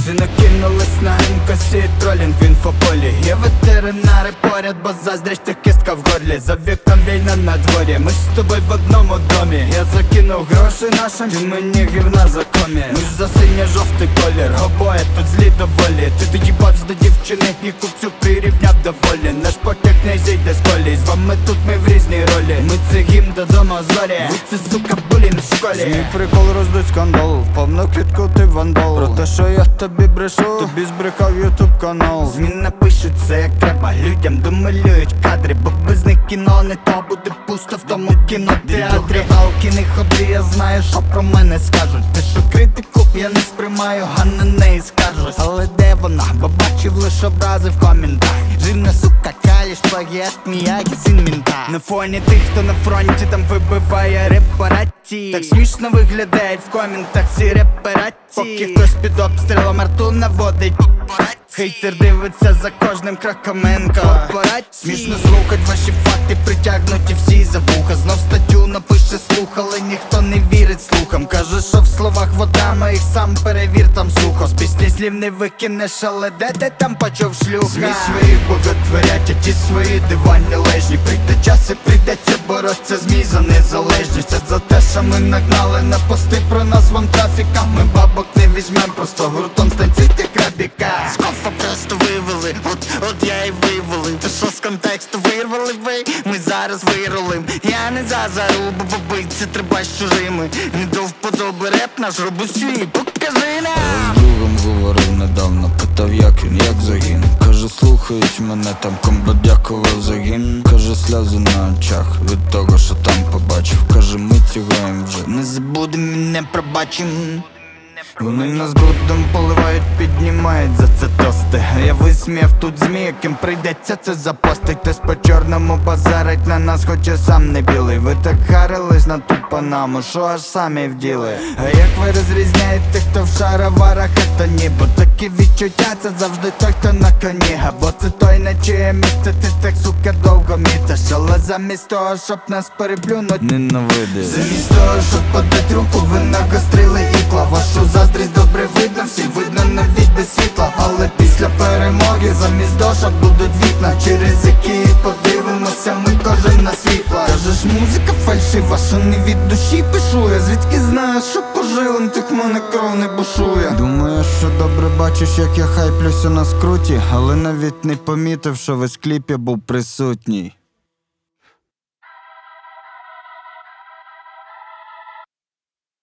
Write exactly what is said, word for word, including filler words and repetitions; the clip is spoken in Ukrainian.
Друзі накинулись на інкасі, тролінг в інфополі. Є ветеринари поряд, бо заздрість та кістка в горлі. За вікном війна на дворі, ми ж з тобою в одному домі. Я закинув гроші нашим, ти мені гівна за комі. Ми ж за синьо-жовтий колір, обоє тут злі доволі. Ти доїбався до дівчини і купцю прирівняв до волі. Наш потяг не зійде з колії, з вами тут ми в різній ролі. Ми це гімн додому зорі, ви це сука булінг в школі. Змій прикол роздуть скандал, впав на квітку ти вандал. Про те, що я тобі брешу, тобі збрехав ютуб канал. ЗМІ напишуть це як треба, людям домалюють кадри, бо без них кіно не то, буде пусто в тому кінотеатрі. Галки не ходи, я знаю, що про мене скажуть. Те, що критику я не сприймаю, а на неї скаржусь. Але де вона? Бо бачив лиш образи в коментах. Жирна сука, каліш, плагіат, міякі, син мінта. На фоні тих, хто на фронті там вибиває репарації. Так смішно виглядають в коментах ці репарації. Поки хтось під обстрілом арту наводить. Хейтер дивиться за кожним кроком енка. Смішно слухать ваші факти, притягнуті всі за вуха. Знов статтю напише слух, але ніхто не вірить слухам. Каже, що в словах вода, ми їх сам перевір, там сухо. З пісні слів не викинеш, але де ти там почув шлюха? ЗМІ свої боготворять, а ті свої диванні лежні. Прийде час і прийдеться боротися ЗМІ за незалежність. Це за те, що ми нагнали на пости про нас вам трафіка. Ми бабок не візьмем, просто гуртом станційте крабіка. Скофа просто вивели, от, от я і вивалив. Ти що з контексту вирвали ви? Ми зараз виролим. Я не за зарубу, бо биться треба з чужими. Не до вподоби реп наш, роби свій, покажи нам. Я з другом говорив недавно, питав як він, як загін. Каже, слухають мене там, комбо дякував за гімн. Каже, сльози на очах від того, що там побачив. Каже, ми цього їм вже Не забудем і не пробачим. Вони нас брудом поливають, піднімають за це тости. Я висміяв тут ЗМІ, яким прийдеться це запостить. Хтось по чорному базарить на нас, хоча сам не білий. Ви так харились на ту панаму, що аж самі вділи. А як ви розрізняєте, хто в шароварах, а хто ні? Бо такі відчуття, це завжди той, хто на коні. Або це той, на чиє місце ти так, сука, довго мітиш. Але замість того, щоб нас переплюнуть, ненавидиш. замість того, щоб подать руку, ви нагострили ікла. Вашу заздрість добре видно, всім видно навіть без світла. Але після перемоги замість дошок будуть вікна, через які подивимося ми кожен на світла. Кажеш, музика фальшива, що не від душі пишу я. Звідки знаєш, що по жилам тих мене кров не бушує? Думаєш, що добре бачиш, як я хайплюся на скруті, але навіть не помітив, що весь кліп я був присутній.